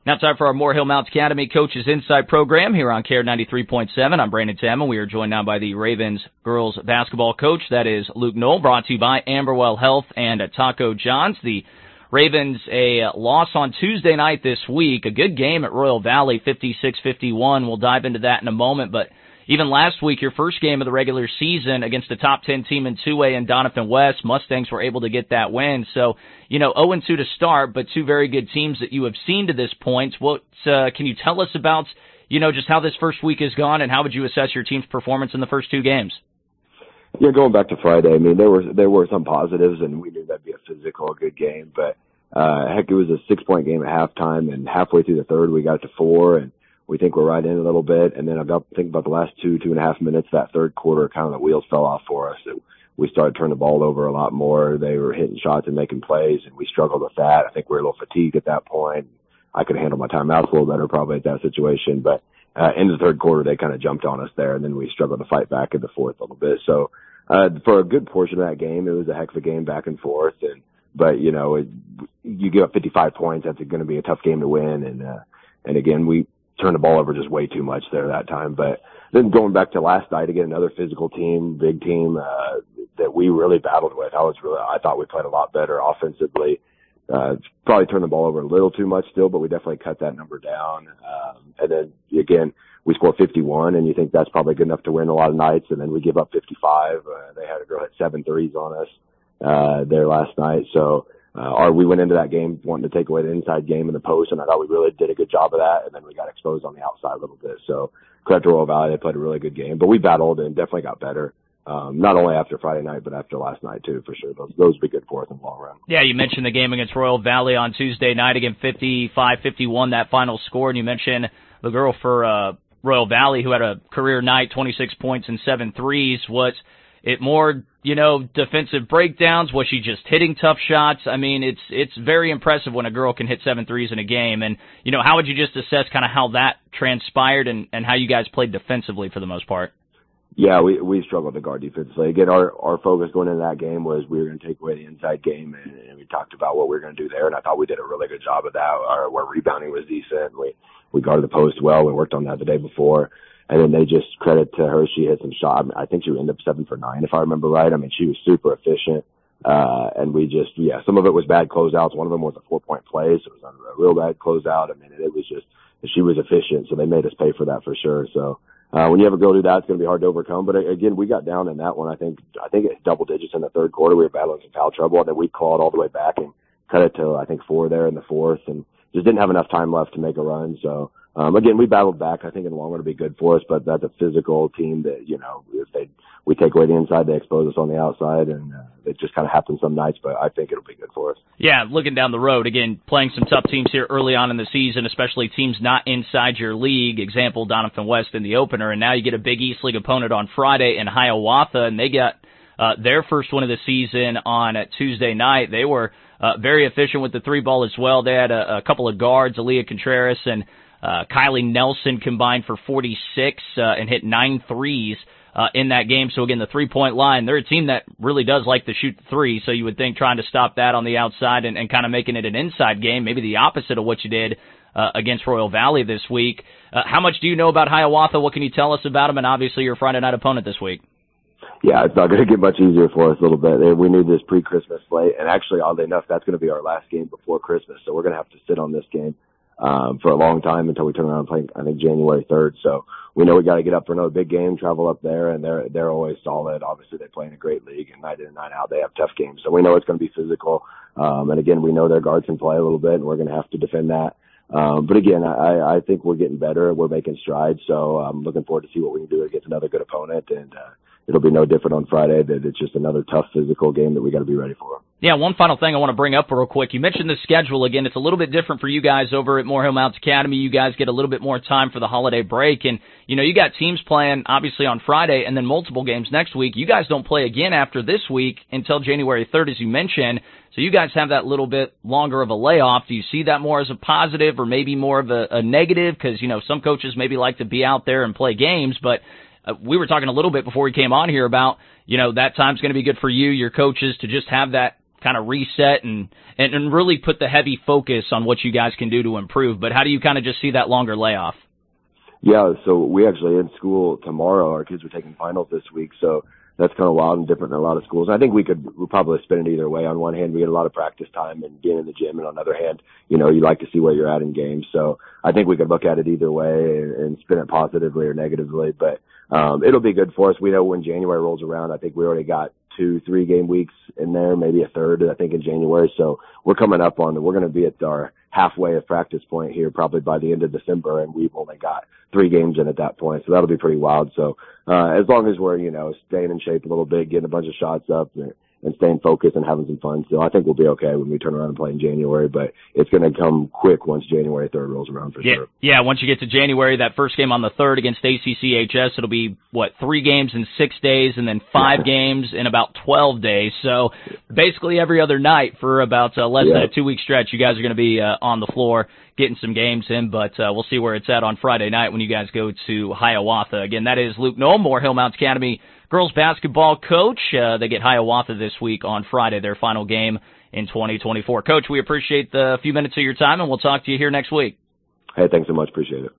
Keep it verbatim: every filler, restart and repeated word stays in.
Now time for our Moore Hill Mounts Academy Coaches Insight program here on Care ninety-three point seven. I'm Brandon Tamman. We are joined now by the Ravens girls basketball coach, that is Luke Knoll, brought to you by Amberwell Health and Taco John's. The Ravens, a loss on Tuesday night this week, a good game at Royal Valley, fifty-six fifty-one. We'll dive into that in a moment, but even last week, your first game of the regular season against a top ten team in two A in Doniphan West, Mustangs were able to get that win. So, you know, oh and two to start, but two very good teams that you have seen to this point. What uh, can you tell us about, you know, just how this first week has gone, and how would you assess your team's performance in the first two games? Yeah, going back to Friday, I mean, there were there were some positives, and we knew that'd be a physical, good game. But uh, heck, it was a six-point game at halftime, and halfway through the third, we got to four, and we think we're right in a little bit. And then about think about the last two, two and a half minutes, that third quarter, kind of the wheels fell off for us. It, we started turning the ball over a lot more. They were hitting shots and making plays, and we struggled with that. I think we were a little fatigued at that point. I could handle my timeouts a little better probably at that situation. But uh, in the third quarter, they kind of jumped on us there, and then we struggled to fight back in the fourth a little bit. So uh, for a good portion of that game, it was a heck of a game back and forth. And but, you know, it, you give up fifty-five points, that's going to be a tough game to win. And, uh, and again, we turned the ball over just way too much there that time. But then going back to last night, again, another physical team, big team, uh, that we really battled with. I was really, I thought we played a lot better offensively. Uh, probably turned the ball over a little too much still, but we definitely cut that number down. Um, and then again, we scored fifty-one, and you think that's probably good enough to win a lot of nights. And then we give up fifty-five. Uh, they had a girl hit seven threes on us, uh, there last night. So, Uh, or we went into that game wanting to take away the inside game in the post, and I thought we really did a good job of that, and then we got exposed on the outside a little bit. So credit to Royal Valley, they played a really good game, but we battled and definitely got better, um, not only after Friday night, but after last night too, for sure. Those, those would be good for us in the long run. Yeah, you mentioned the game against Royal Valley on Tuesday night, again, fifty-five fifty-one, that final score, and you mentioned the girl for uh, Royal Valley who had a career night, twenty-six points and seven threes. Was it more, you know, defensive breakdowns? Was she just hitting tough shots? I mean, it's it's very impressive when a girl can hit seven threes in a game. And, you know, how would you just assess kind of how that transpired and, and how you guys played defensively for the most part? Yeah, we we struggled to guard defensively. Again, our, our focus going into that game was we were going to take away the inside game, and, and we talked about what we were going to do there, and I thought we did a really good job of that. Our, our rebounding was decent. We, we guarded the post well. We worked on that the day before. And then they just, credit to her, she hit some shots. I think she ended up seven for nine, if I remember right. I mean, she was super efficient. Uh, and we just, yeah, some of it was bad closeouts. One of them was a four-point play, so it was a real bad closeout. I mean, it was just, she was efficient, so they made us pay for that for sure. So, uh, when you have a girl do that, it's going to be hard to overcome. But again, we got down in that one. I think, I think it's double digits in the third quarter. We were battling some foul trouble, and then we clawed all the way back and cut it to, I think, four there in the fourth, and just didn't have enough time left to make a run. So, Um, again, we battled back. I think in the long run it'll be good for us, but that's a physical team that, you know, if they, we take away the inside, they expose us on the outside, and uh, it just kind of happens some nights, but I think it'll be good for us. Yeah, looking down the road, again, playing some tough teams here early on in the season, especially teams not inside your league. Example, Doniphan West in the opener, and now you get a big East League opponent on Friday in Hiawatha, and they got uh, their first win of the season on uh, Tuesday night. They were uh, very efficient with the three ball as well. They had a, a couple of guards, Aaliyah Contreras and Uh, Kylie Nelson combined for forty-six uh, and hit nine threes uh, in that game. So, again, the three-point line, they're a team that really does like to shoot three, so you would think trying to stop that on the outside and, and kind of making it an inside game, maybe the opposite of what you did uh, against Royal Valley this week. Uh, how much do you know about Hiawatha? What can you tell us about them? And obviously your Friday night opponent this week. Yeah, it's not going to get much easier for us a little bit. We need this pre-Christmas slate, and actually, oddly enough, that's going to be our last game before Christmas, so we're going to have to sit on this game Um, for a long time until we turn around and play, I think, January third. So we know we got to get up for another big game, travel up there, and they're, they're always solid. Obviously, they play in a great league, and night in and night out, they have tough games. So we know it's going to be physical. Um, and again, we know their guards can play a little bit, and we're going to have to defend that. Um, but again, I, I think we're getting better. We're making strides. So I'm looking forward to see what we can do against another good opponent. And, uh, it'll be no different on Friday, that it's just another tough physical game that we got to be ready for. Yeah, one final thing I want to bring up real quick. You mentioned the schedule again. It's a little bit different for you guys over at Moore Hill Mounts Academy. You guys get a little bit more time for the holiday break. And, you know, you got teams playing, obviously, on Friday and then multiple games next week. You guys don't play again after this week until January third, as you mentioned. So you guys have that little bit longer of a layoff. Do you see that more as a positive or maybe more of a, a negative? Because, you know, some coaches maybe like to be out there and play games, but uh, we were talking a little bit before we came on here about, you know, that time's going to be good for you, your coaches, to just have that kind of reset and, and, and really put the heavy focus on what you guys can do to improve. But how do you kind of just see that longer layoff? Yeah, so we actually in school tomorrow. Our kids are taking finals this week, so that's kind of wild and different than a lot of schools. I think we could we'll probably spin it either way. On one hand, we get a lot of practice time and being in the gym, and on the other hand, you know, you like to see where you're at in games. So I think we could look at it either way and, and spin it positively or negatively. But um, it'll be good for us. We know when January rolls around, I think we already got two, three game weeks in there, maybe a third, I think, in January. So we're coming up on, we're going to be at our halfway of practice point here probably by the end of December, and we've only got three games in at that point. So that'll be pretty wild. So uh, as long as we're, you know, staying in shape a little bit, getting a bunch of shots up and, and staying focused and having some fun. So I think we'll be okay when we turn around and play in January, but it's going to come quick once January third rolls around for yeah, sure. Yeah, once you get to January, that first game on the third against A C C H S, it'll be, what, three games in six days and then five games in about twelve days. So basically every other night for about uh, less yeah. than a two-week stretch, you guys are going to be uh, on the floor getting some games in, but uh, we'll see where it's at on Friday night when you guys go to Hiawatha. Again, that is Luke Noll, Hill Mounts Academy girls basketball coach. Uh, they get Hiawatha this week on Friday, their final game in twenty twenty-four. Coach, we appreciate the few minutes of your time, and we'll talk to you here next week. Hey, thanks so much. Appreciate it.